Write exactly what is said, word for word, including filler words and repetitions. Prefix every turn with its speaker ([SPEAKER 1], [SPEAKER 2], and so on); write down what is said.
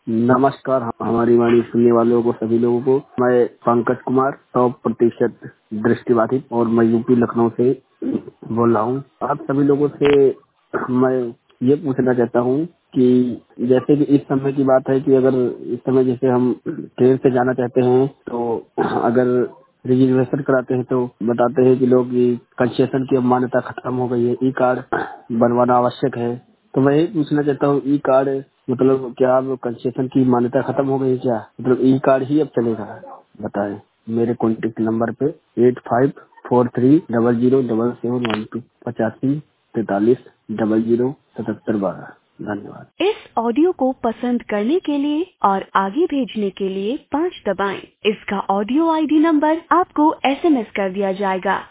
[SPEAKER 1] नमस्कार। हमारी वाणी सुनने वालों को, सभी लोगों को, मैं पंकज कुमार, सौ प्रतिशत दृष्टिबाधित, और मैं यूपी लखनऊ से बोल रहा हूँ। आप सभी लोगों से मैं ये पूछना चाहता हूँ कि जैसे कि इस समय की बात है कि अगर इस समय जैसे हम ट्रेन से जाना चाहते हैं तो अगर रिजर्वेशन कराते हैं तो बताते हैं कि लोग कंसेशन की अब मान्यता खत्म हो गई है, ई कार्ड बनवाना आवश्यक है। तो मैं यही पूछना चाहता हूँ, ई कार्ड मतलब क्या अब कंसेशन की मान्यता खत्म हो गई है क्या? मतलब ई कार्ड ही अब चलेगा? बताएं। मेरे कॉन्टेक्ट नंबर पे eight five four three double zero double seven one two पचासी तैतालीस डबल जीरो सतहत्तर बारह। धन्यवाद। इस ऑडियो को पसंद करने के लिए और आगे भेजने के लिए पाँच दबाएं। इसका ऑडियो आईडी नंबर आपको एसएमएस कर दिया जाएगा।